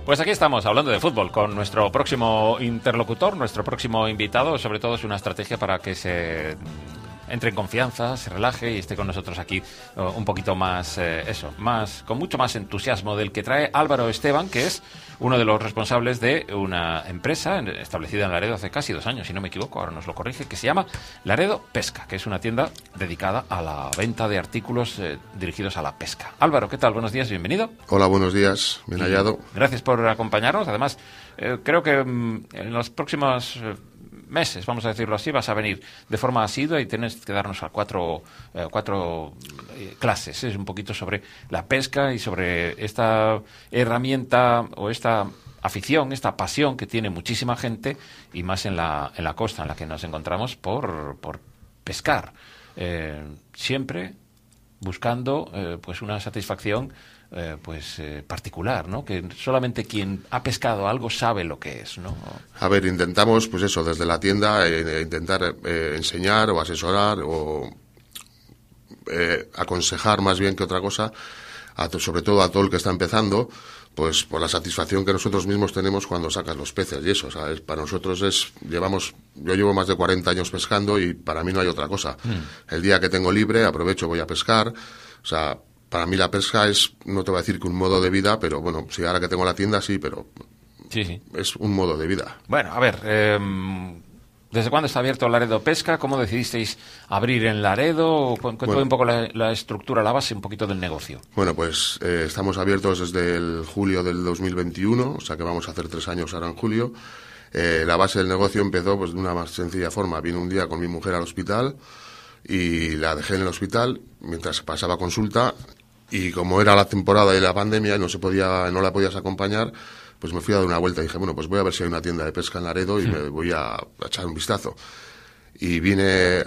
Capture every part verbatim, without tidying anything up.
Pues aquí estamos hablando de fútbol con nuestro próximo interlocutor, nuestro próximo invitado. Sobre todo es una estrategia para que se entre en confianza, se relaje y esté con nosotros aquí uh, un poquito más, eh, eso, más con mucho más entusiasmo del que trae Álvaro Esteban, que es uno de los responsables de una empresa establecida en Laredo hace casi dos años, si no me equivoco, ahora nos lo corrige, que se llama Laredo Pesca, que es una tienda dedicada a la venta de artículos eh, dirigidos a la pesca. Álvaro, ¿qué tal? Buenos días, bienvenido. Hola, buenos días, bien hallado. Gracias por acompañarnos. Además, eh, creo que mm, en los próximos eh, meses, vamos a decirlo así, vas a venir de forma asidua y tienes que darnos a cuatro, eh, cuatro eh, clases, es un poquito sobre la pesca y sobre esta herramienta o esta afición, esta pasión que tiene muchísima gente y más en la, en la costa en la que nos encontramos por, por pescar. Eh, siempre buscando eh, pues una satisfacción Eh, pues eh, particular, ¿no? Que solamente quien ha pescado algo sabe lo que es, ¿no? A ver, intentamos, pues eso, desde la tienda, eh, intentar eh, enseñar o asesorar o eh, aconsejar más bien que otra cosa, a to, sobre todo a todo el que está empezando, pues por la satisfacción que nosotros mismos tenemos cuando sacas los peces y eso, ¿sabes? Para nosotros es, llevamos, yo llevo más de cuarenta años pescando y para mí no hay otra cosa. Mm. El día que tengo libre aprovecho, voy a pescar, o sea, para mí la pesca es, no te voy a decir que un modo de vida, pero bueno, sí, ahora que tengo la tienda sí, pero sí, sí. Es un modo de vida. Bueno, a ver, eh, ¿desde cuándo está abierto Laredo Pesca? ¿Cómo decidisteis abrir en Laredo? Cuéntame bueno, un poco la, la estructura, la base, un poquito del negocio. Bueno, pues eh, estamos abiertos desde el julio del dos mil veintiuno, o sea que vamos a hacer tres años ahora en julio. Eh, la base del negocio empezó pues de una más sencilla forma. Vine un día con mi mujer al hospital y la dejé en el hospital mientras pasaba consulta. Y como era la temporada de la pandemia y no se podía, no la podías acompañar, pues me fui a dar una vuelta y dije, bueno, pues voy a ver si hay una tienda de pesca en Laredo y sí. me voy a, a echar un vistazo. Y vine,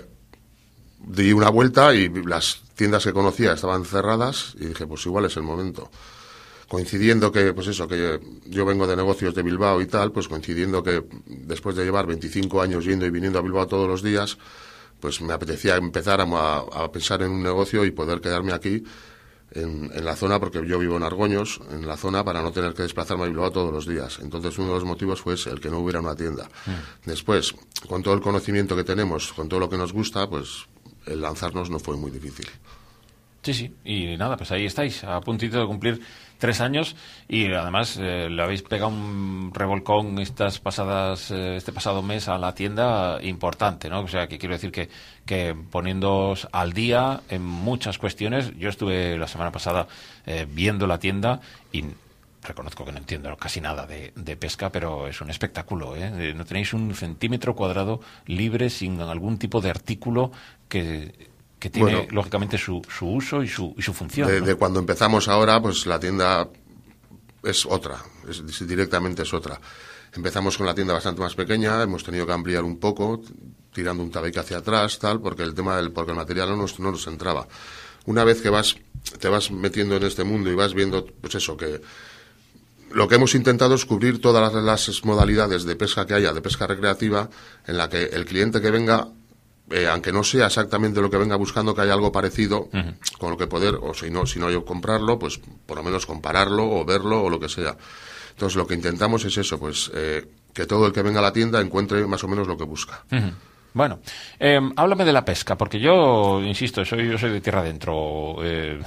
di una vuelta y las tiendas que conocía estaban cerradas y dije, pues igual es el momento. Coincidiendo que, pues eso, que yo vengo de negocios de Bilbao y tal, pues coincidiendo que después de llevar veinticinco años yendo y viniendo a Bilbao todos los días, pues me apetecía empezar a, a pensar en un negocio y poder quedarme aquí En, en la zona, porque yo vivo en Argoños, en la zona, para no tener que desplazarme a Bilbao todos los días. Entonces uno de los motivos fue ese, el que no hubiera una tienda. Mm. Después, con todo el conocimiento que tenemos, con todo lo que nos gusta, pues el lanzarnos no fue muy difícil. Sí, sí, y nada, pues ahí estáis, a puntito de cumplir tres años y además eh, le habéis pegado un revolcón estas pasadas, eh, este pasado mes a la tienda importante, ¿no? O sea, que quiero decir que, que poniéndoos al día en muchas cuestiones. Yo estuve la semana pasada eh, viendo la tienda y reconozco que no entiendo casi nada de, de pesca, pero es un espectáculo, ¿eh? No tenéis un centímetro cuadrado libre sin algún tipo de artículo que... que tiene, bueno, lógicamente, su, su uso y su, y su función. De, ¿no? de cuando empezamos ahora, pues la tienda es otra, es, directamente es otra. Empezamos con la tienda bastante más pequeña, hemos tenido que ampliar un poco, tirando un tabique hacia atrás, tal, porque el tema del, porque el material no nos, no nos entraba. Una vez que vas, te vas metiendo en este mundo y vas viendo, pues eso, que lo que hemos intentado es cubrir todas las, las modalidades de pesca que haya, de pesca recreativa, en la que el cliente que venga, Eh, aunque no sea exactamente lo que venga buscando, que haya algo parecido uh-huh. con lo que poder, o si no, si no yo comprarlo, pues por lo menos compararlo o verlo o lo que sea. Entonces lo que intentamos es eso, pues eh, que todo el que venga a la tienda encuentre más o menos lo que busca. Uh-huh. Bueno, eh, háblame de la pesca, porque yo, insisto, soy yo soy de tierra adentro, eh,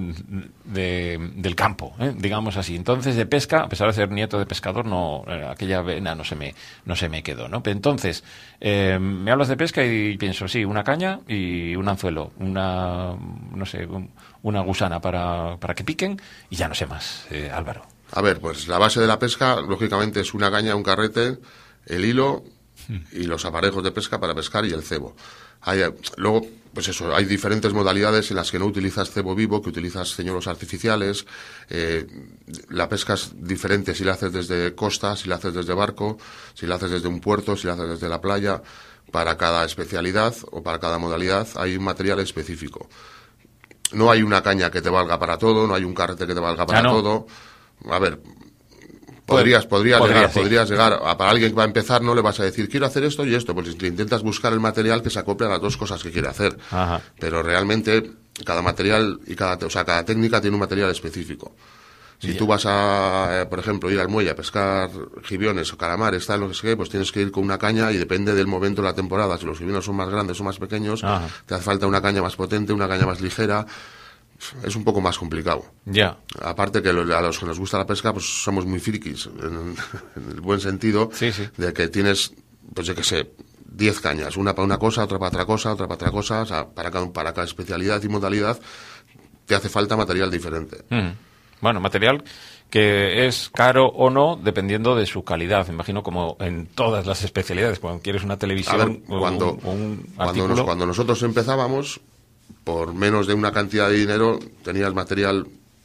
de, del campo, eh, digamos así. Entonces, de pesca, a pesar de ser nieto de pescador, no eh, aquella vena no se me no se me quedó, ¿no? Pero entonces, eh, me hablas de pesca y pienso, sí, una caña y un anzuelo, una, no sé, un, una gusana para, para que piquen y ya no sé más, eh, Álvaro. A ver, pues la base de la pesca, lógicamente, es una caña, un carrete, el hilo y los aparejos de pesca para pescar y el cebo. Hay, luego, pues eso, hay diferentes modalidades en las que no utilizas cebo vivo, que utilizas señuelos artificiales. Eh, la pesca es diferente si la haces desde costa, si la haces desde barco, si la haces desde un puerto, si la haces desde la playa. Para cada especialidad o para cada modalidad hay un material específico. No hay una caña que te valga para todo, no hay un carrete que te valga para ah, no. todo. A ver, podrías, podrías, podría, llegar, sí. podrías llegar a, para alguien que va a empezar, no le vas a decir quiero hacer esto y esto, pues intentas buscar el material que se acople a las dos cosas que quiere hacer. Ajá. Pero realmente cada material y cada, o sea, cada técnica tiene un material específico. Si Ya. tú vas a, eh, por ejemplo, ir al muelle a pescar gibiones o calamares, tal, lo que sea, pues tienes que ir con una caña y depende del momento de la temporada. Si los gibiones son más grandes o más pequeños, Ajá. te hace falta una caña más potente, una caña más ligera. Es un poco más complicado. Ya. Aparte que lo- a los que nos gusta la pesca, pues somos muy frikis, en, en el buen sentido, Sí, sí. de que tienes, pues yo qué sé, diez cañas, una para una cosa, otra para otra cosa, otra para otra cosa, o sea, para cada, para cada especialidad y modalidad te hace falta material diferente. Mm. Bueno, material que es caro o no dependiendo de su calidad. Me imagino como en todas las especialidades. Cuando quieres una A televisión ver, o cuando, un, o un cuando, artículo... nos- cuando nosotros empezábamos, por menos de una cantidad de dinero, tenías material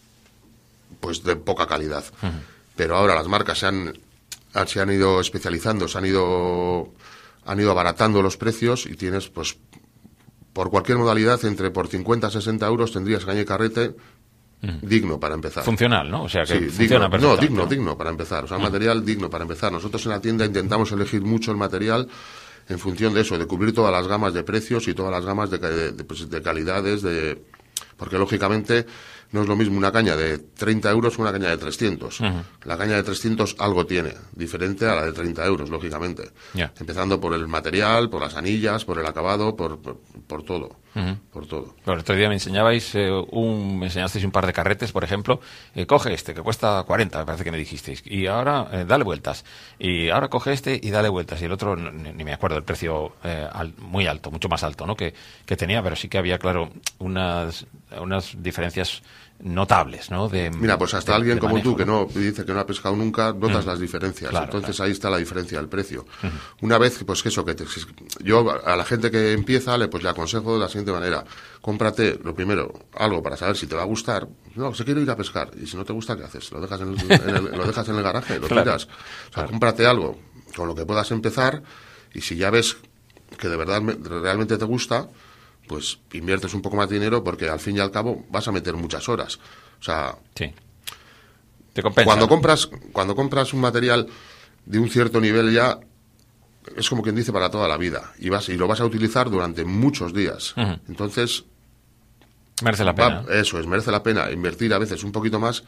pues de poca calidad. Pero ahora las marcas se han, han- se han ido especializando, se han ido, han ido abaratando los precios y tienes, pues, por cualquier modalidad, entre por cincuenta a sesenta euros tendrías caña y carrete digno para empezar. Funcional, ¿no? O sea, que Sí, funciona digno, no, perfectamente. digno, digno para empezar. O sea, material digno para empezar. Nosotros en la tienda intentamos elegir mucho el material en función de eso, de cubrir todas las gamas de precios y todas las gamas de, ca- de, de, pues, de calidades, de porque lógicamente no es lo mismo una caña de treinta euros que una caña de trescientos. La caña de trescientos algo tiene, diferente a la de treinta euros, lógicamente. Ya. Empezando por el material, por las anillas, por el acabado, por, por, por todo. Por todo. Bueno, el otro día me enseñabais eh, un, me enseñasteis un par de carretes, por ejemplo. Eh, coge este, que cuesta cuarenta, me parece que me dijisteis. Y ahora, eh, dale vueltas. Y ahora coge este y dale vueltas. Y el otro, no- ni, ni me acuerdo, el precio eh, al- muy alto, mucho más alto, ¿no? Que, que tenía, pero sí que había, claro, unas, unas diferencias notables, ¿no? De, Mira, pues hasta de- alguien de como manejo, tú, que no dice que no ha pescado nunca, notas Mm. las diferencias. Claro, Entonces claro. ahí está la diferencia del precio. Una vez, pues que eso, que te- yo a la gente que empieza, le, pues le aconsejo de la siguiente manera. Cómprate, lo primero, algo para saber si te va a gustar. No, si quiero ir a pescar. Y si no te gusta, ¿qué haces? ¿Lo dejas en el, en el- lo dejas en el garaje? ¿Lo Claro, tiras? O sea, claro. cómprate algo con lo que puedas empezar y si ya ves que de verdad me- realmente te gusta, pues inviertes un poco más de dinero porque al fin y al cabo vas a meter muchas horas. O sea, Sí. Te compensa. cuando ¿no? compras, cuando compras un material de un cierto nivel ya es como quien dice para toda la vida y vas y lo vas a utilizar durante muchos días. Ujú. Entonces, Merece la pena. va- eso es, merece la pena invertir a veces un poquito más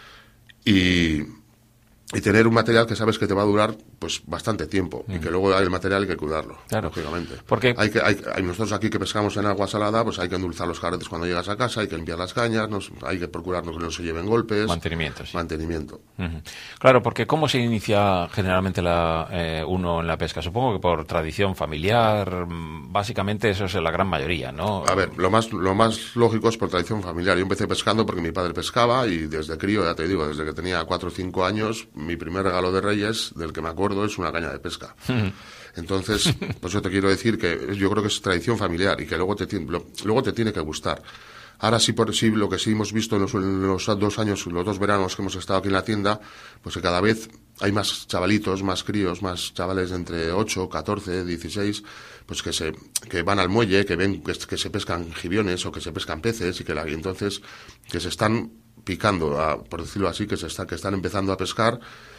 y, y tener un material que sabes que te va a durar pues bastante tiempo y que luego el material hay que cuidarlo, Claro. lógicamente. Porque- hay que, hay, hay- nosotros aquí que pescamos en agua salada, pues hay que endulzar los carretes cuando llegas a casa, hay que limpiar las cañas, nos- hay que procurarnos que no se lleven golpes. Mantenimiento, sí. Mantenimiento. Ujú. Claro, porque ¿cómo se inicia generalmente la, eh, uno en la pesca? Supongo que por tradición familiar, mm, básicamente eso es la gran mayoría, ¿no? A ver, lo más, lo más lógico es por tradición familiar. Yo empecé pescando porque mi padre pescaba y desde crío, ya te digo, desde que tenía cuatro o cinco años, mi primer regalo de Reyes, del que me acuerdo, es una caña de pesca. Entonces, pues yo te quiero decir que yo creo que es tradición familiar y que luego te, ti- lo- luego te tiene que gustar. Ahora sí, por sí, lo que sí hemos visto en los, en los dos años, los dos veranos que hemos estado aquí en la tienda, pues que cada vez hay más chavalitos, más críos, más chavales de entre ocho, catorce, dieciséis, pues que se que van al muelle, que ven que, que se pescan gibiones o que se pescan peces y que la, y entonces que se están picando, a- por decirlo así, que se está, que están empezando a pescar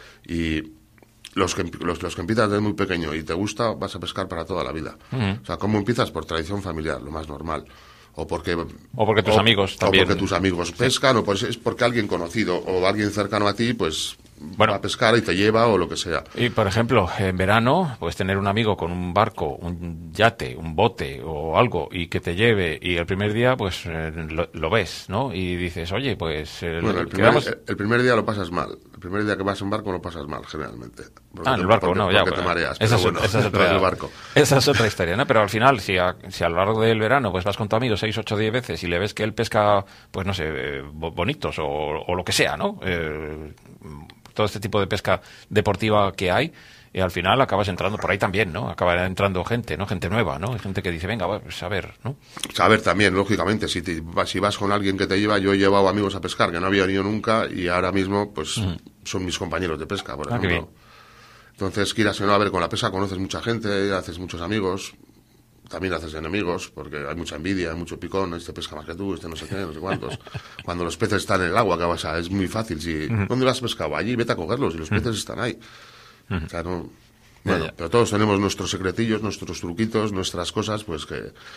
y los que, los, los que empiezas desde muy pequeño y te gusta, vas a pescar para toda la vida. O sea, ¿cómo empiezas? Por tradición familiar, lo más normal. O porque, O porque tus amigos también. O porque tus amigos pescan, o pues es porque alguien conocido o alguien cercano a ti, pues Bueno. va a pescar y te lleva o lo que sea. Y, por ejemplo, en verano, puedes tener un amigo con un barco, un yate, un bote o algo, y que te lleve, y el primer día, pues, eh, lo, lo ves, ¿no? Y dices, oye, pues, eh, Bueno, el primer, quedamos... el- el primer día lo pasas mal. El primer día que vas en barco lo pasas mal, generalmente. Porque Ah, en te- el barco, porque- no, ya. porque te bueno, mareas. esa, pero es, bueno, esa es no otra, en el barco. esa es otra historia, ¿no? Pero al final, si a, si a lo largo del verano pues vas con tu amigo seis, ocho, diez veces y le ves que él pesca, pues no sé, eh, bo- bonitos o, o lo que sea, ¿no? Eh, todo este tipo de pesca deportiva que hay, y al final acabas entrando por ahí también, ¿no? Acaba entrando gente, ¿no? Gente nueva, ¿no? Gente que dice, venga, va, pues a ver, ¿no? Saber también, lógicamente, si, te- si vas con alguien que te lleva, yo he llevado amigos a pescar que no había ido nunca y ahora mismo, pues, son mis compañeros de pesca, por Ah, qué ejemplo. Entonces, quieras o no, a ver, con la pesca conoces mucha gente, haces muchos amigos, también haces enemigos, porque hay mucha envidia, hay mucho picón, este pesca más que tú, este no sé qué, no sé cuántos. Cuando los peces están en el agua, que vas a, es muy fácil. Si, ¿dónde lo has pescado? Allí, vete a cogerlos, y los peces están ahí. O sea, no... Bueno, Ya, ya. pero todos tenemos nuestros secretillos, nuestros truquitos, nuestras cosas, pues que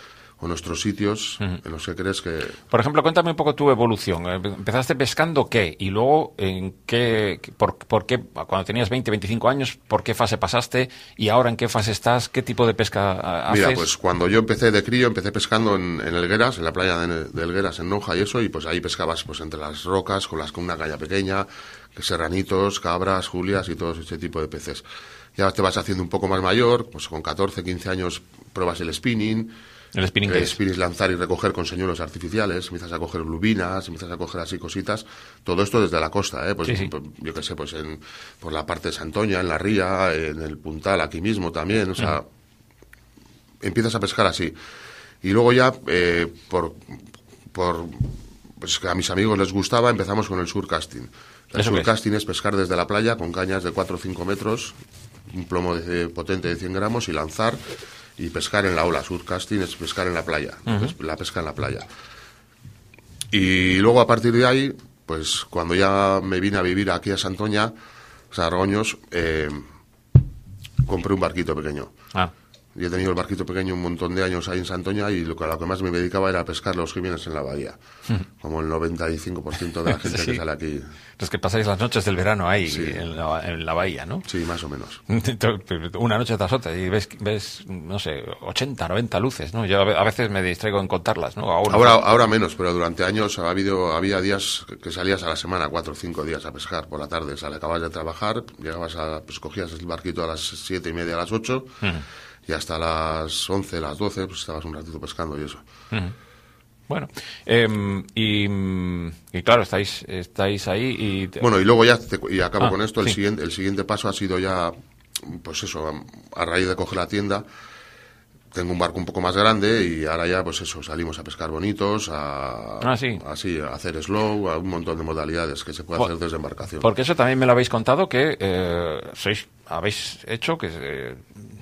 o nuestros sitios uh-huh. en los que crees que... Por ejemplo, cuéntame un poco tu evolución. ¿Empezaste pescando qué? Y luego, ¿en qué, por, por qué, cuando tenías veinte, veinticinco años, por qué fase pasaste? Y ahora, ¿en qué fase estás? ¿Qué tipo de pesca haces? Mira, pues cuando yo empecé de crío, empecé pescando en, en Elgueras, en la playa de, de Elgueras, en Noja y eso, y pues ahí pescabas pues entre las rocas, con, las, con una caña pequeña, serranitos, cabras, julias y todo ese tipo de peces. Ya te vas haciendo un poco más mayor, pues con catorce, quince años pruebas el spinning. ¿El spinning qué es? El spinning es lanzar y recoger con señuelos artificiales, empiezas a coger lubinas, empiezas a coger así cositas. Todo esto desde la costa, ¿eh? Pues sí, sí. yo qué sé, pues en, por la parte de Santoña, en la ría, en el Puntal, aquí mismo también, o sea, mm. empiezas a pescar así. Y luego ya, eh, por, por, pues que a mis amigos les gustaba, empezamos con el surcasting. El surcasting es pescar desde la playa con cañas de cuatro o cinco metros, un plomo de, potente de cien gramos y lanzar y pescar en la ola. Surcasting es pescar en la playa, uh-huh. la pesca en la playa. Y luego a partir de ahí, pues cuando ya me vine a vivir aquí a Santoña, o sea, a Argoños, eh, compré un barquito pequeño. Ah. Y he tenido el barquito pequeño un montón de años ahí en Santoña y lo que, a lo que más me dedicaba era a pescar los jiménez en la bahía. Como el noventa y cinco por ciento de la gente sí. que sale aquí. Los que pasáis las noches del verano ahí sí. en, la, en la bahía, ¿no? Sí, más o menos. Una noche tras otra y ves, ves no sé, ochenta, noventa luces, ¿no? Yo a veces me distraigo en contarlas, ¿no? Ahora, ahora, ahora menos, pero durante años ha habido, había días que salías a la semana, cuatro o cinco días a pescar por la tarde. O sea, acabas de trabajar, llegabas a, pues cogías el barquito a las siete y media, a las ocho... Uh-huh. Y hasta las once, las doce, pues estabas un ratito pescando y eso. Uh-huh. Bueno, eh, y, y claro, estáis estáis ahí y... Te... Bueno, y luego ya, te, y acabo ah, con esto, el, sí. siguiente, el siguiente paso ha sido ya, pues eso, a, a raíz de coger la tienda, tengo un barco un poco más grande y ahora ya, pues eso, salimos a pescar bonitos, a, ah, sí. así, a hacer slow, a un montón de modalidades que se puede Por, hacer desde embarcación. Porque eso también me lo habéis contado, que eh, sois habéis hecho que... Eh,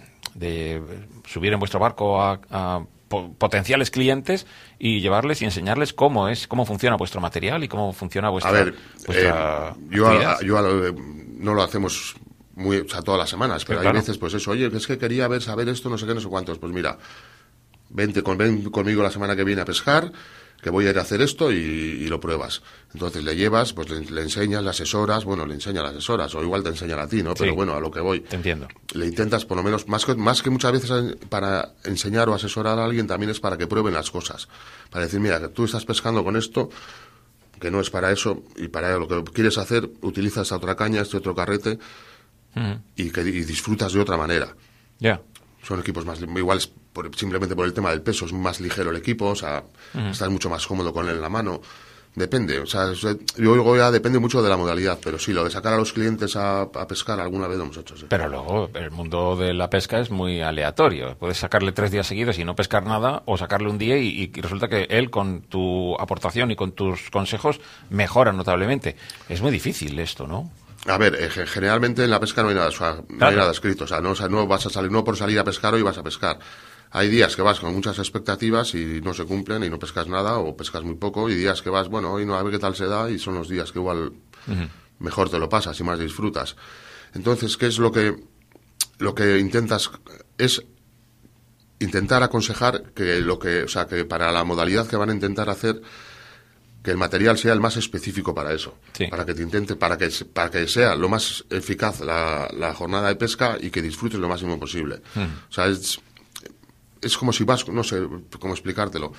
de subir en vuestro barco a, a po- potenciales clientes y llevarles y enseñarles cómo es cómo funciona vuestro material y cómo funciona vuestra a ver vuestra eh, yo, a, yo a, no lo hacemos muy, o sea, todas las semanas, pero sí, hay claro. veces pues eso, oye, es que quería ver saber esto, no sé qué, no sé cuántos, pues mira, vente con, ven conmigo la semana que viene a pescar, que voy a ir a hacer esto y, y lo pruebas. Entonces le llevas, pues le, le enseñas, le asesoras, bueno, le enseñas las asesoras, o igual te enseñan a ti, ¿no? Pero sí, bueno, a lo que voy. Te entiendo. Le intentas, por lo menos, más que, más que muchas veces para enseñar o asesorar a alguien, también es para que prueben las cosas. Para decir, mira, que tú estás pescando con esto, que no es para eso, y para lo que quieres hacer, utilizas esta otra caña, este otro carrete, uh-huh. y que y disfrutas de otra manera. Ya. Yeah. Son equipos más iguales por, simplemente por el tema del peso, es más ligero el equipo, o sea, uh-huh. estás mucho más cómodo con él en la mano. Depende, o sea, yo digo ya depende mucho de la modalidad, pero sí, lo de sacar a los clientes a, a pescar alguna vez lo hemos hecho, sí. Pero luego el mundo de la pesca es muy aleatorio. Puedes sacarle tres días seguidos y no pescar nada, o sacarle un día y, y resulta que él, con tu aportación y con tus consejos, mejora notablemente. Es muy difícil esto, ¿no? A ver, eh, generalmente en la pesca no hay nada, o sea, no claro. hay nada escrito, o sea, no, o sea, no vas a salir, no por salir a pescar hoy vas a pescar. Hay días que vas con muchas expectativas y no se cumplen y no pescas nada o pescas muy poco, y días que vas, bueno, hoy no, a ver qué tal se da, y son los días que igual uh-huh. mejor te lo pasas y más disfrutas. Entonces, ¿qué es lo que lo que intentas? Es intentar aconsejar que lo que, o sea, que para la modalidad que van a intentar hacer, que el material sea el más específico para eso, sí. para que te intente, para que para que sea lo más eficaz la, la jornada de pesca y que disfrutes lo máximo posible. Uh-huh. O sea, es es como si vas, no sé cómo explicártelo,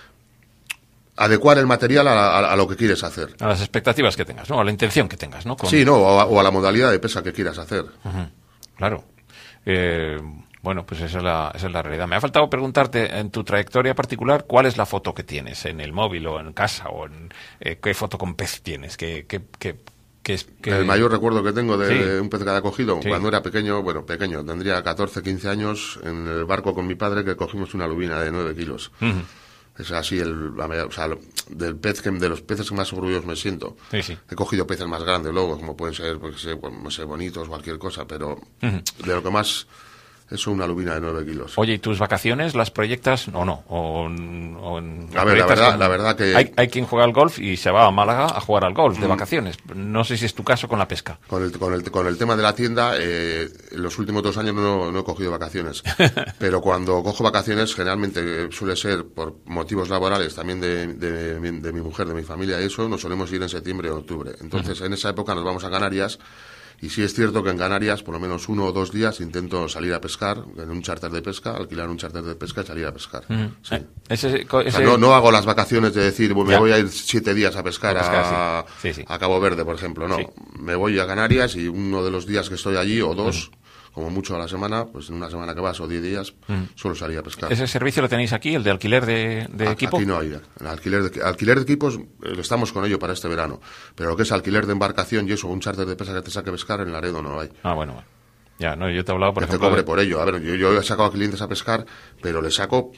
adecuar el material a, a, a lo que quieres hacer. A las expectativas que tengas, ¿no? A la intención que tengas, ¿no? Con... Sí, no, o a, o a la modalidad de pesca que quieras hacer. Uh-huh. Claro. Eh, bueno, pues esa es, la, esa es la realidad. Me ha faltado preguntarte, en tu trayectoria particular, ¿cuál es la foto que tienes? ¿En el móvil o en casa? o en, eh, ¿Qué foto con pez tienes? ¿Qué, qué, qué, qué es, qué... El mayor recuerdo que tengo de, sí. de un pez que había cogido, sí. cuando era pequeño, bueno, pequeño, tendría catorce, quince años, en el barco con mi padre, que cogimos una lubina de nueve kilos. Uh-huh. Es así, el, o sea, del pez que, de los peces que más orgullosos me siento. Sí, sí. He cogido peces más grandes luego, como pueden ser, pues, no sé, bonitos, cualquier cosa, pero uh-huh. de lo que más Eso, una lubina de nueve kilos. Oye, ¿y tus vacaciones las proyectas o no? O, o en, a ver, la verdad, con... la verdad que... Hay, hay quien juega al golf y se va a Málaga a jugar al golf de mm. vacaciones. No sé si es tu caso con la pesca. Con el, con el, con el tema de la tienda, eh, en los últimos dos años no, no he cogido vacaciones. Pero cuando cojo vacaciones, generalmente suele ser por motivos laborales, también de, de, de, de mi mujer, de mi familia y eso, nos solemos ir en septiembre o octubre. Entonces, uh-huh. en esa época nos vamos a Canarias. Y sí es cierto que en Canarias, por lo menos uno o dos días, intento salir a pescar, en un charter de pesca, alquilar un charter de pesca y salir a pescar. Mm. Sí. Ese, ese... O sea, no, no hago las vacaciones de decir, bueno, me voy a ir siete días a pescar a, pescar, a, sí. Sí, sí. a Cabo Verde, por ejemplo. No, sí. me voy a Canarias y uno de los días que estoy allí, o dos... Mm. como mucho a la semana, pues en una semana que vas o diez días, mm. suelo salir a pescar. ¿Ese servicio lo tenéis aquí, el de alquiler de, de aquí, equipo? Aquí no hay. El alquiler de, alquiler de equipos, eh, estamos con ello para este verano. Pero lo que es alquiler de embarcación y eso, un charter de pesca que te saque a pescar, en Laredo no hay. Ah, bueno, bueno. Ya, no, yo te he hablado, por que ejemplo... te cobre de... por ello. A ver, yo, yo he sacado a clientes a pescar, pero les saco...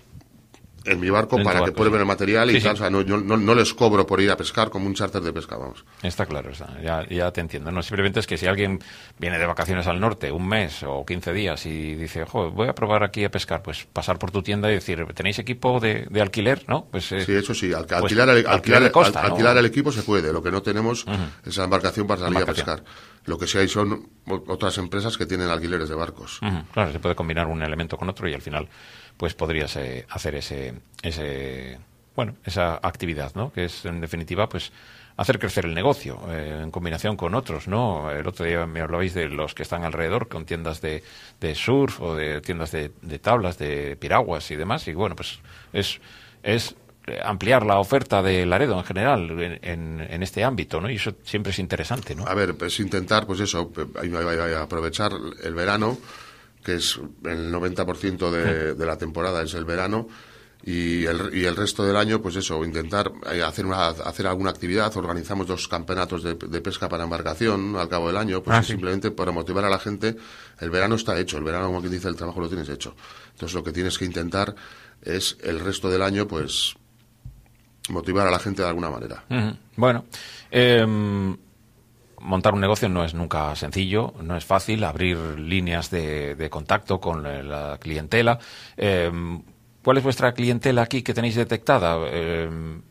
en mi barco, en para barco, que prueben sí. el material y sí, tal, sí. o sea, no, yo, no, no les cobro por ir a pescar como un charter de pesca, vamos. Está claro, está, ya, ya te entiendo. No, simplemente es que si alguien viene de vacaciones al norte un mes o quince días y dice, ojo, voy a probar aquí a pescar, pues pasar por tu tienda y decir, ¿tenéis equipo de, de alquiler? ¿No? Pues, eh, sí, eso sí, al, pues, alquilar, el, alquilar, de costa, al, ¿no? alquilar el equipo se puede, lo que no tenemos uh-huh. es la embarcación para salir embarcación. a pescar. Lo que sí hay son otras empresas que tienen alquileres de barcos. Uh-huh. Claro, se puede combinar un elemento con otro y al final pues podrías eh, hacer ese, ese, bueno, esa actividad, ¿no? Que es, en definitiva, pues hacer crecer el negocio eh, en combinación con otros, ¿no? El otro día me hablabais de los que están alrededor con tiendas de, de surf o de tiendas de, de tablas, de piraguas y demás. Y bueno, pues es, es ampliar la oferta de Laredo en general en, en, en este ámbito, ¿no? Y eso siempre es interesante, ¿no? A ver, pues intentar, pues eso, aprovechar el verano, que es el noventa por ciento de, de la temporada es el verano, y el, y el resto del año, pues eso, intentar hacer una, hacer alguna actividad. Organizamos dos campeonatos de, de pesca para embarcación al cabo del año, pues ah, sí. simplemente para motivar a la gente. El verano está hecho, el verano, como quien dice, el trabajo lo tienes hecho. Entonces lo que tienes que intentar es el resto del año, pues motivar a la gente de alguna manera. Uh-huh. Bueno, eh... montar un negocio no es nunca sencillo, no es fácil, abrir líneas de, de contacto con la clientela. Eh, ¿Cuál es vuestra clientela aquí que tenéis detectada? Eh,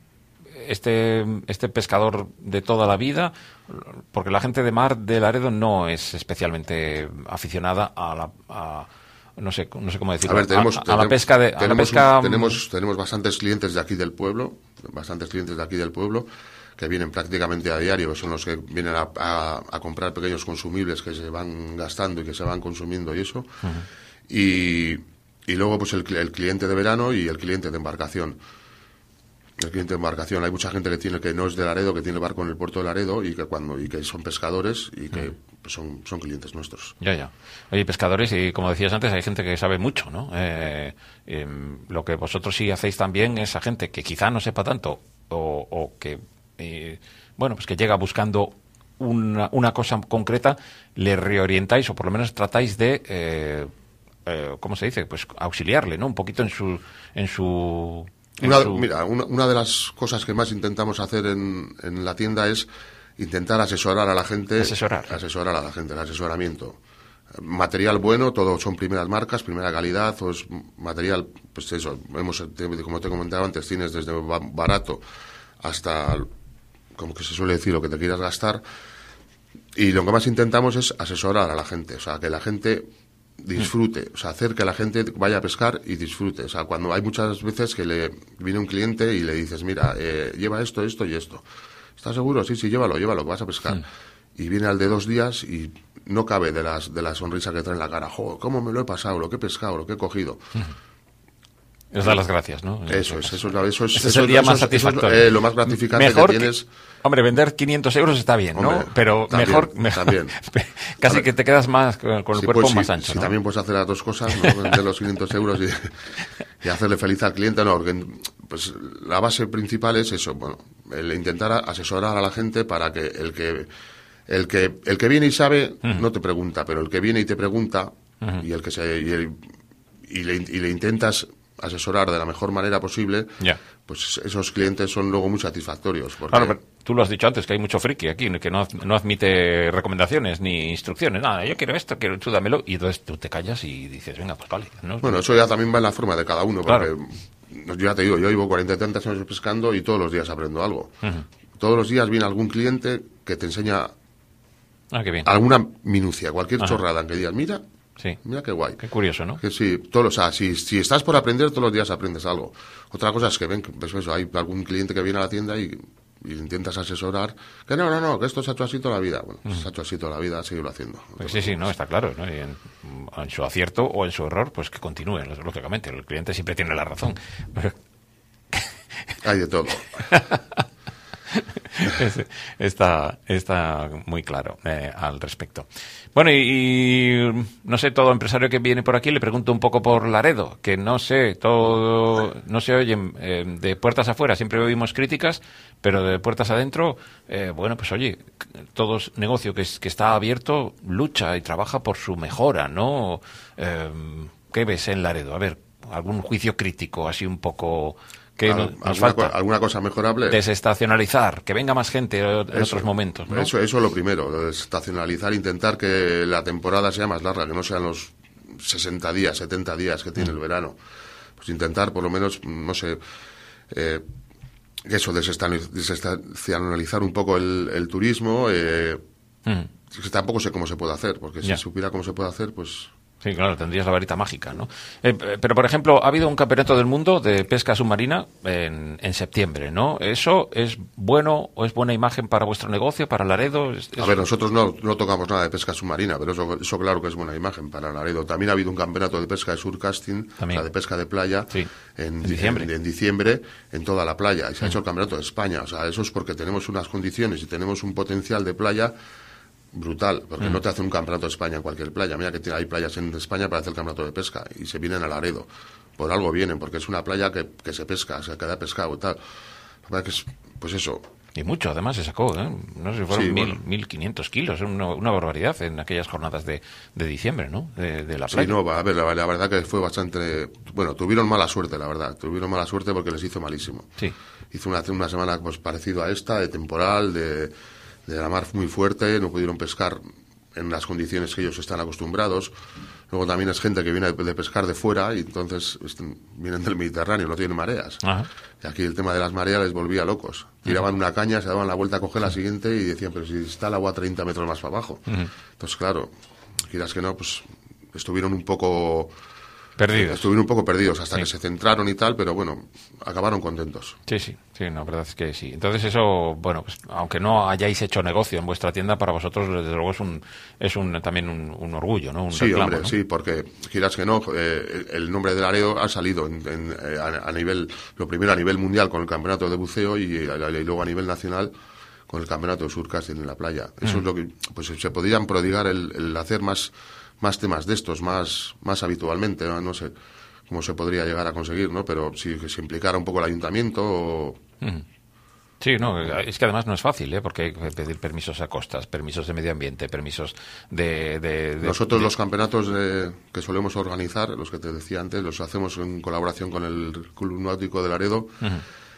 este, este pescador de toda la vida, porque la gente de mar de Laredo no es especialmente aficionada a la... A, no sé, no sé cómo decirlo. A ver, tenemos, a, a la pesca de, tenemos, a la pesca... un, tenemos, tenemos bastantes clientes de aquí del pueblo, bastantes clientes de aquí del pueblo, que vienen prácticamente a diario, son los que vienen a, a, a comprar pequeños consumibles que se van gastando y que se van consumiendo y eso. Uh-huh. Y, y luego pues el, el cliente de verano y el cliente de embarcación. El cliente de embarcación. Hay mucha gente que tiene que no es de Laredo, que tiene barco en el puerto de Laredo y que cuando y que son pescadores y que uh-huh. pues son, son clientes nuestros. Ya, ya. Oye, pescadores, y como decías antes, hay gente que sabe mucho, ¿no? Eh, eh, lo que vosotros sí hacéis también es a gente que quizá no sepa tanto o, o que Eh, bueno, pues que llega buscando una, una cosa concreta, le reorientáis o por lo menos tratáis de, eh, eh, ¿cómo se dice? Pues auxiliarle, ¿no? Un poquito en su... En su, en una, su... Mira, una, una de las cosas que más intentamos hacer en, en la tienda es intentar asesorar a la gente. Asesorar. Asesorar a la gente, el asesoramiento. Material bueno, todo son primeras marcas, primera calidad, o es material, pues eso, hemos, como te comentaba antes, tienes desde barato hasta... como que se suele decir, lo que te quieras gastar, y lo que más intentamos es asesorar a la gente, o sea, que la gente disfrute, o sea, hacer que la gente vaya a pescar y disfrute. O sea, cuando hay muchas veces que le viene un cliente y le dices, mira, eh, lleva esto, esto y esto. ¿Estás seguro? Sí, sí, llévalo, llévalo, que vas a pescar. Sí. Y viene al de dos días y no cabe de las de la sonrisa que trae en la cara. ¡Jo, cómo me lo he pasado, lo que he pescado, lo que he cogido! Sí. Os da las gracias, ¿no? Eso es, eso es, eso es, Ese es el día eso más es, satisfactorio. Eso es, eh, lo más gratificante mejor que tienes. Que, hombre, vender quinientos euros está bien, ¿no? Hombre, pero también, mejor, mejor también. casi ver, que te quedas más con, con el si cuerpo pues, más si, ancho, si ¿no? también puedes hacer las dos cosas, ¿no? Vender los quinientos euros y, y hacerle feliz al cliente, no, porque pues la base principal es eso, bueno, el intentar asesorar a la gente para que el que el que el que viene y sabe uh-huh. no te pregunta, pero el que viene y te pregunta uh-huh. y el que se y, el, y, le, y le intentas asesorar de la mejor manera posible, ya. pues esos clientes son luego muy satisfactorios. Porque... Claro, pero tú lo has dicho antes, que hay mucho friki aquí, que no, no admite recomendaciones ni instrucciones. Nada, yo quiero esto, quiero tú dámelo. Y entonces tú te callas y dices, venga, pues vale. ¿no? Bueno, eso ya también va en la forma de cada uno, porque Claro. yo ya te digo, yo llevo cuarenta y tantos años pescando y todos los días aprendo algo. Uh-huh. Todos los días viene algún cliente que te enseña Ah, qué bien. alguna minucia, cualquier Ajá. chorrada que digas, mira, Sí. mira qué guay. Qué curioso, ¿no? Que sí, todos, o sea, si, si estás por aprender, todos los días aprendes algo. Otra cosa es que ven, pues eso, hay algún cliente que viene a la tienda y, y intentas asesorar, que no, no, no, que esto se ha hecho así toda la vida. Bueno, uh-huh. se ha hecho así toda la vida, síguelo haciendo. No pues sí, sí, no, está claro, ¿no? Y en, en su acierto o en su error, pues que continúe, lógicamente. El cliente siempre tiene la razón. Hay de todo. está, está muy claro eh, al respecto. Bueno, y, y no sé, todo empresario que viene por aquí le pregunto un poco por Laredo, que no sé, todo no se oyen eh, de puertas afuera, siempre oímos críticas, pero de puertas adentro, eh, bueno, pues oye, todo negocio que, es, que está abierto lucha y trabaja por su mejora, ¿no? Eh, ¿Qué ves en Laredo? A ver, algún juicio crítico, así un poco... que Al, nos alguna, falta co alguna cosa mejorable. Desestacionalizar, que venga más gente en eso, otros momentos, ¿no? Eso, eso es lo primero, desestacionalizar, intentar que la temporada sea más larga, que no sean los sesenta días, setenta días que tiene mm. el verano. Pues intentar, por lo menos, no sé, eh, eso, desestacionalizar un poco el, el turismo. Eh, mm. que tampoco sé cómo se puede hacer, porque si yeah. supiera cómo se puede hacer, pues... Sí, claro, tendrías la varita mágica, ¿no? Eh, pero, por ejemplo, ha habido un campeonato del mundo de pesca submarina en, en septiembre, ¿no? ¿Eso es bueno o es buena imagen para vuestro negocio, para Laredo? ¿Es, es... A ver, nosotros no, no tocamos nada de pesca submarina, pero eso, eso claro que es buena imagen para Laredo. También ha habido un campeonato de pesca de surcasting, o sea, de pesca de playa, sí. en, en, diciembre. En, en diciembre en toda la playa. Y se mm. ha hecho el campeonato de España. O sea, eso es porque tenemos unas condiciones y tenemos un potencial de playa brutal, porque mm. no te hacen un campeonato de España en cualquier playa. Mira que hay playas en España para hacer el campeonato de pesca y se vienen a Laredo. Por algo vienen, porque es una playa que, que se pesca, se queda pescado y tal. Pues eso. Y mucho, además, se sacó, ¿eh? No sé si fueron sí, mil, bueno. mil quinientos kilos, una, una barbaridad en aquellas jornadas de, de diciembre, ¿no? De, de la playa. Sí, no, a ver, la, la verdad que fue bastante... Bueno, tuvieron mala suerte, la verdad. Tuvieron mala suerte porque les hizo malísimo. Sí. Hizo una, una semana pues parecido a esta, de temporal, de... de la mar muy fuerte, no pudieron pescar en las condiciones que ellos están acostumbrados. Luego también es gente que viene de pescar de fuera y entonces vienen del Mediterráneo, no tienen mareas. Ajá. Y aquí el tema de las mareas les volvía locos. Tiraban uh-huh. una caña, se daban la vuelta a coger la siguiente y decían, pero si está el agua treinta metros más para abajo. Uh-huh. Entonces, claro, quieras que no, pues estuvieron un poco... Perdidos. Estuvieron un poco perdidos hasta sí. que se centraron y tal, pero bueno, acabaron contentos. Sí, sí, sí, la verdad es que sí. Entonces eso, bueno, pues aunque no hayáis hecho negocio en vuestra tienda, para vosotros desde luego es un es un también un, un orgullo, ¿no? Un sí, reclamo, hombre, ¿no? sí, porque quieras que no, eh, el nombre de Laredo ha salido en, en, a, a nivel, lo primero a nivel mundial con el campeonato de buceo y, y, y luego a nivel nacional con el campeonato de surcasting en la playa. Eso mm. es lo que, pues se podrían prodigar el, el hacer más más temas de estos, más más habitualmente, no, no sé cómo se podría llegar a conseguir, ¿no? Pero si se implicara un poco el ayuntamiento o... Mm. Sí, no, es que además no es fácil, ¿eh? Porque hay que pedir permisos a costas, permisos de medio ambiente, permisos de... de, de Nosotros de... los campeonatos de, que solemos organizar, los que te decía antes, los hacemos en colaboración con el Club Náutico de Laredo uh-huh.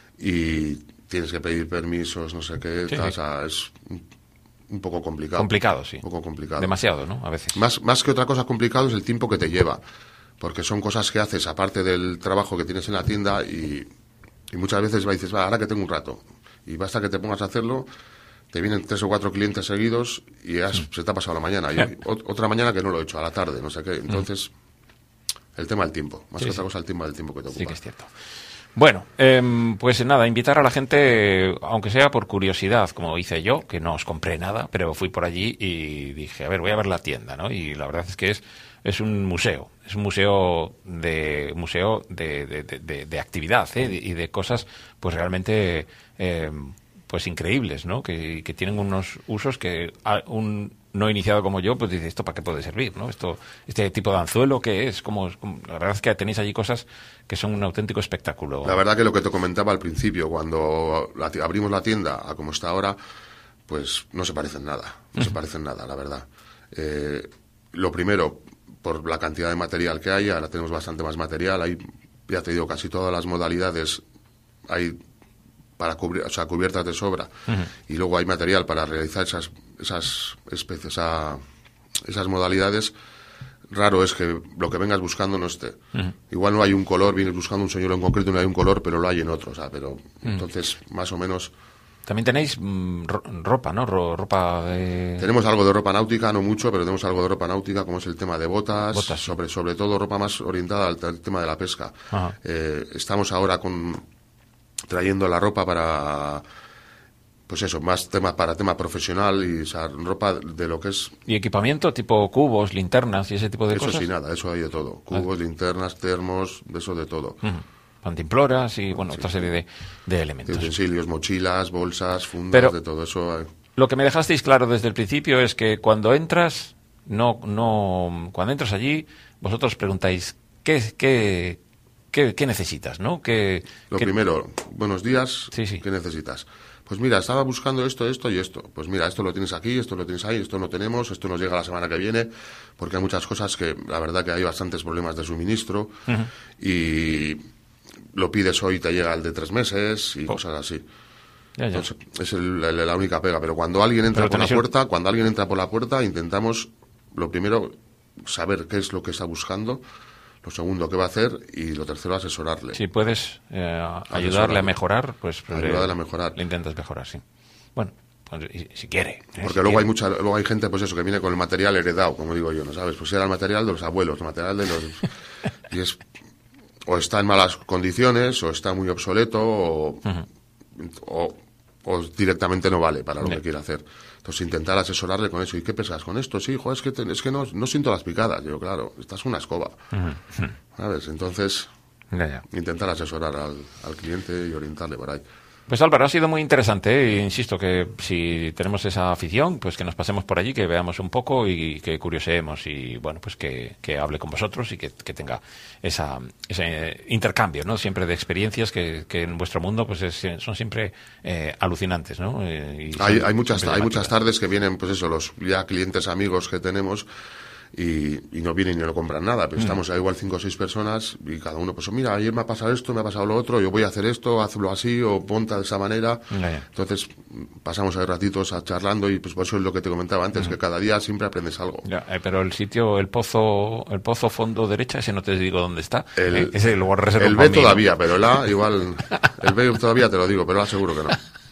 y tienes que pedir permisos, no sé qué, sí, o sí. sea, es un poco complicado. Complicado, sí. Un poco complicado. Demasiado, ¿no? A veces. Más, más que otra cosa complicado es el tiempo que te lleva, porque son cosas que haces aparte del trabajo que tienes en la tienda y, y muchas veces dices, va, ahora que tengo un rato, y basta que te pongas a hacerlo, te vienen tres o cuatro clientes seguidos y has, mm. se te ha pasado la mañana. Y o, otra mañana que no lo he hecho, a la tarde, no sé qué. Entonces, mm. el tema del tiempo, más sí, que otra cosa, el tema del tiempo que te ocupa. Sí que es cierto. Bueno, eh, pues nada, invitar a la gente, aunque sea por curiosidad, como hice yo, que no os compré nada, pero fui por allí y dije, a ver, voy a ver la tienda, ¿no? Y la verdad es que es es un museo, es un museo de museo de, de, de, de actividad, ¿eh? y de cosas, pues realmente, eh, pues increíbles, ¿no? Que, que tienen unos usos que a un no iniciado como yo, pues dice, ¿esto para qué puede servir, no? Esto, este tipo de anzuelo, ¿qué es? Como, como, la verdad es que tenéis allí cosas que son un auténtico espectáculo. La verdad que lo que te comentaba al principio, cuando la, abrimos la tienda a como está ahora, pues no se parecen nada, no uh-huh. se parecen nada, la verdad. Eh, lo primero, por la cantidad de material que hay, ahora tenemos bastante más material, hay ya te digo, casi todas las modalidades hay para cubrir, o sea, cubiertas de sobra, uh-huh. y luego hay material para realizar esas esas especies, esa, esas modalidades. Raro es que lo que vengas buscando no esté. Uh-huh. Igual no hay un color, vienes buscando un señuelo en concreto y no hay un color, pero lo hay en otro, o sea, pero uh-huh. entonces más o menos. También tenéis mmm, ropa, ¿no? Ro- ropa de... Tenemos algo de ropa náutica, no mucho, pero tenemos algo de ropa náutica, como es el tema de botas, botas. sobre sobre todo ropa más orientada al, al tema de la pesca. Eh, estamos ahora con trayendo la ropa para, pues eso, más temas para tema profesional y o sea, ropa de lo que es... ¿Y equipamiento tipo cubos, linternas y ese tipo de eso cosas? Eso sí, nada, eso hay de todo. Cubos, ah. linternas, termos, de eso de todo. Uh-huh. Cantimploras y, bueno, sí, otra serie de, de elementos. De utensilios, mochilas, bolsas, fundas, pero de todo eso. Hay. Lo que me dejasteis claro desde el principio es que cuando entras, no, no, cuando entras allí, vosotros preguntáis, ¿qué, qué, qué, qué necesitas, no? ¿Qué, lo qué... primero, buenos días, sí, sí. ¿qué necesitas? Pues mira, estaba buscando esto, esto y esto. Pues mira, esto lo tienes aquí, esto lo tienes ahí, esto no tenemos, esto nos llega la semana que viene, porque hay muchas cosas que, la verdad que hay bastantes problemas de suministro, uh-huh. y lo pides hoy y te llega el de tres meses y oh. cosas así. Ya, ya. Entonces, es el, el, la única pega. Pero cuando alguien entra por la puerta, el... cuando alguien entra por la puerta, intentamos, lo primero, saber qué es lo que está buscando, lo segundo, qué va a hacer, y lo tercero, asesorarle. Si puedes eh, ayudarle a mejorar, pues ayudarle le, a mejorar. Le intentas mejorar, sí. Bueno, pues, y, si quiere. ¿eh? Porque si luego quiere. hay mucha, luego hay gente, pues eso, que viene con el material heredado, como digo yo, ¿no sabes? Pues era el material de los abuelos, el material de los... y es... o está en malas condiciones, o está muy obsoleto, o, uh-huh. o, o directamente no vale para lo yeah. que quiere hacer. Entonces, intentar asesorarle con eso. ¿Y qué pesas con esto? Sí, joder, es que, te, es que no, no siento las picadas. Yo, claro, esta es una escoba. Uh-huh. ¿Sabes? Entonces, yeah, yeah. intentar asesorar al, al cliente y orientarle por ahí. Pues Álvaro, ha sido muy interesante, ¿eh? Insisto que si tenemos esa afición, pues que nos pasemos por allí, que veamos un poco y que curioseemos y, bueno, pues que, que hable con vosotros y que, que tenga esa, ese intercambio, ¿no? Siempre de experiencias que, que en vuestro mundo pues es, son siempre eh, alucinantes, ¿no? Eh, y hay, hay muchas hay muchas tardes que vienen, pues eso, los ya clientes amigos que tenemos. Y, y no vienen y no compran nada, pero mm. estamos ahí igual cinco o seis personas y cada uno, pues mira, ayer me ha pasado esto, me ha pasado lo otro, yo voy a hacer esto, hazlo así o ponta de esa manera. Yeah. Entonces pasamos ahí ratitos a charlando y pues por eso es lo que te comentaba antes, mm. que cada día siempre aprendes algo. Yeah, eh, pero el sitio, el pozo el pozo fondo derecha, ese no te digo dónde está. El, eh, ese luego reservo el B todavía, ¿no? Pero el A igual, el B todavía te lo digo, pero el A seguro que no.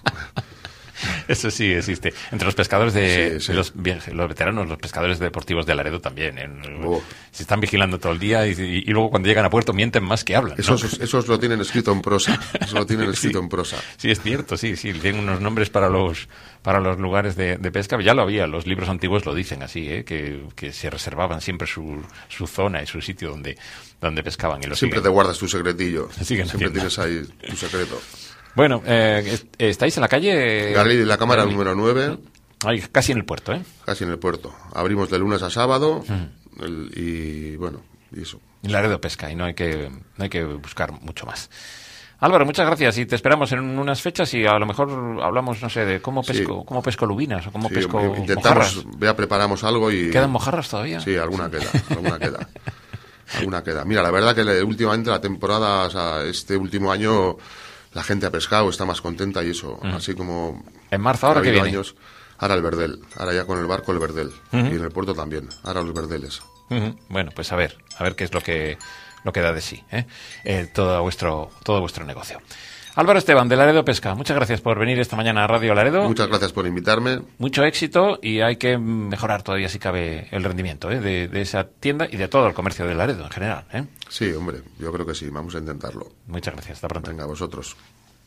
Eso sí existe. Entre los pescadores de, sí, sí. de los, los veteranos, los pescadores deportivos de Laredo también. ¿eh? Oh. Se están vigilando todo el día y, y, y luego cuando llegan a puerto mienten más que hablan. Esos, ¿no? esos lo tienen escrito en prosa. Eso lo tienen escrito sí, en prosa. Sí, es cierto, sí, sí. Tienen unos nombres para los para los lugares de, de pesca. Ya lo había, los libros antiguos lo dicen así, ¿eh? que, que se reservaban siempre su, su zona y su sitio donde, donde pescaban. Y lo siempre siguen. Te guardas tu secretillo. Siempre haciendo. Tienes ahí tu secreto. Bueno, eh, ¿estáis en la calle? Galilei, la cámara Galilei. número nueve. Ay, casi en el puerto, ¿eh? Casi en el puerto. Abrimos de lunes a sábado uh-huh. el, y, bueno, y eso. Laredo Pesca, y no hay que no hay que buscar mucho más. Álvaro, muchas gracias y te esperamos en unas fechas y a lo mejor hablamos, no sé, de cómo pesco sí. cómo pesco lubinas o cómo sí, pesco intentamos, mojarras. Ya preparamos algo y... ¿Quedan mojarras todavía? Sí, alguna queda, alguna queda. Alguna queda. Mira, la verdad que últimamente la temporada, o sea, este último año... La gente ha pescado, está más contenta y eso, uh-huh. así como... ¿En marzo ahora qué viene? Años, ahora el verdel, ahora ya con el barco el verdel, uh-huh. y en el puerto también, ahora los verdeles. Uh-huh. Bueno, pues a ver, a ver qué es lo que lo que da de sí, ¿eh? Eh, todo vuestro todo vuestro negocio. Álvaro Esteban, de Laredo Pesca, muchas gracias por venir esta mañana a Radio Laredo. Muchas gracias por invitarme. Mucho éxito y hay que mejorar todavía, si cabe, el rendimiento ¿eh? de, de esa tienda y de todo el comercio de Laredo en general. ¿eh? Sí, hombre, yo creo que sí, vamos a intentarlo. Muchas gracias, hasta pronto. Venga, a vosotros.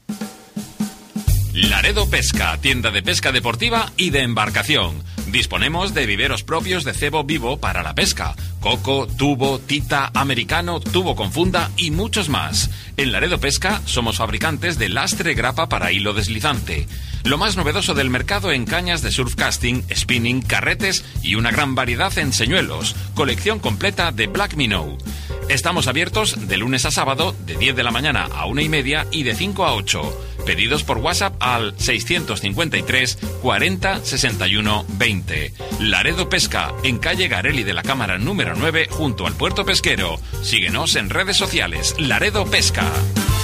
Laredo Pesca, tienda de pesca deportiva y de embarcación. Disponemos de viveros propios de cebo vivo para la pesca. Coco, tubo, tita, americano, tubo con funda y muchos más. En Laredo Pesca somos fabricantes de lastre grapa para hilo deslizante. Lo más novedoso del mercado en cañas de surfcasting, spinning, carretes y una gran variedad en señuelos. Colección completa de Black Minnow. Estamos abiertos de lunes a sábado de diez de la mañana a una y media y de cinco a ocho. Pedidos por WhatsApp al seiscientos cincuenta y tres cuarenta sesenta y uno veinte. Laredo Pesca, en calle Garelli de la Cámara número nueve, junto al puerto pesquero. Síguenos en redes sociales. Laredo Pesca.